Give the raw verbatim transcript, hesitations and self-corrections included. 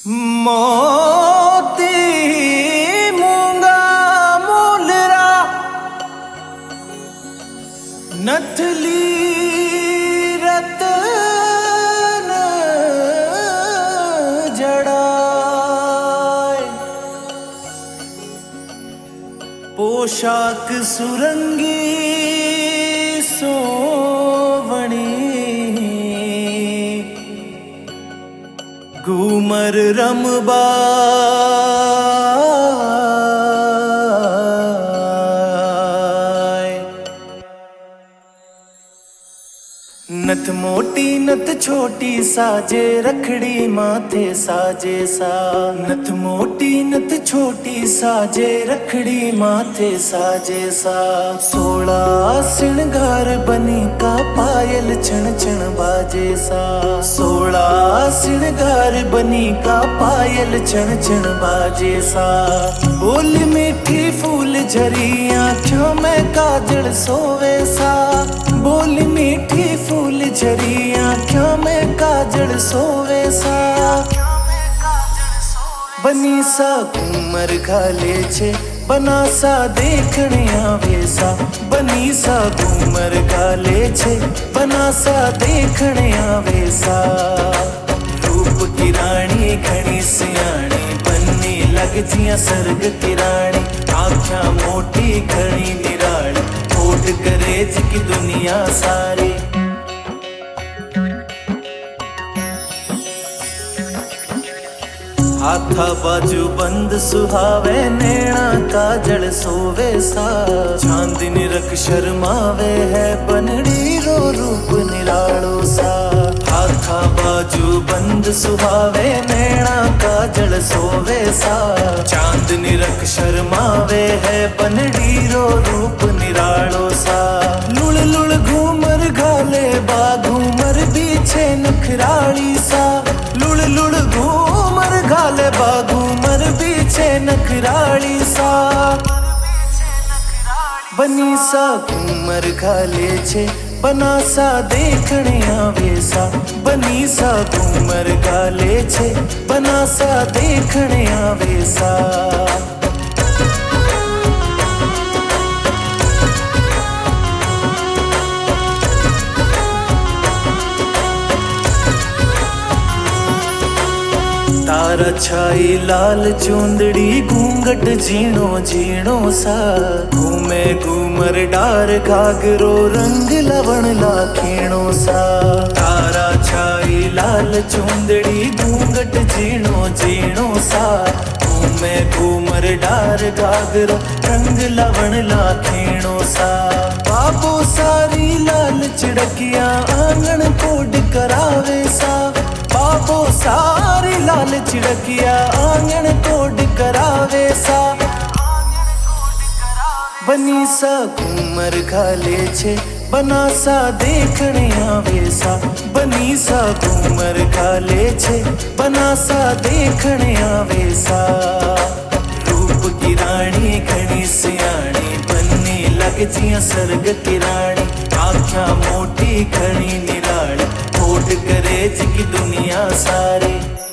मोती मूंगा मूलरा नथली रतन जड़ाए पोशाक सुरंगी सोवणी घूमर रमबा नथ मोटी नथ छोटी साजे रखड़ी माथे साजे सा। नथ मोटी नथ छोटी साजे रखड़ी माथे साजे सा। सोला सिंगार बनी का पायल छण छण बाजे सा। सोला सिंगार बनी का पायल छण छण बाजे सा। बोल मीठी फूल झरी आँखों में काजल सोवे सा। बोल मीठी फूल झरी आँखों में काजल सोवे सा। बनी सा घूमर घाले छे बना सा देखने आवे सा। बनी सा घूमर घाले छे बना सा देखने आवे सा। रूप की रानी घणी सियाणी बन्नी लग जिया सर्ग की रानी। आँखा मोटी घणी निराली होठ करेज की दुनिया सारी। हाथा बाजू बंद सुहावे नैना काजल सोवे सा। चांदनी रख शर्मावे है बनड़ी रो रूप निरालो सा। हाथा बाजू बंद सुहावे नैना काजल सोवे सा। चांदनी रख शर्मावे है बनड़ी रो रूप निरालो सा। लुड़ लुड़ घूमर घाले बा घूमर बीछे नखराली सा। लुड़ लुड़ घूमर घाले बा घूमर बीछे नखराली सा। बनी सा घूमर घाले छे बना सा देखने आवे सा। बनी सा घूमर घाले छे बना सा देखने आवे सा। तारा छाई लाल चूंदड़ी घूंघट झीणो झीणो सा। घूमे घूमर डार घाघरो रंग लवण लाखीणो सा। तारा छाई लाल चूंदड़ी घूंघट झीणो झीणो सा। घूमे घूमर डार घाघरो रंग लवण लाखीणो सा। बाबू सारी लाल चिड़किया आंगन कोड करावे सा। बाबो सारी लाल चिड़किया आंगन कोड करावे सा। बनी सा घूमर घाले छे बना सा देखने आवे सा। बनी सा घूमर घाले छे बना सा देखने आवे सा। रूप की रानी घणी सियाणी बन्नी लग जिया सर्ग की रानी। आँखा मोटी घणी निराली होठ करेज की दुनिया सारी।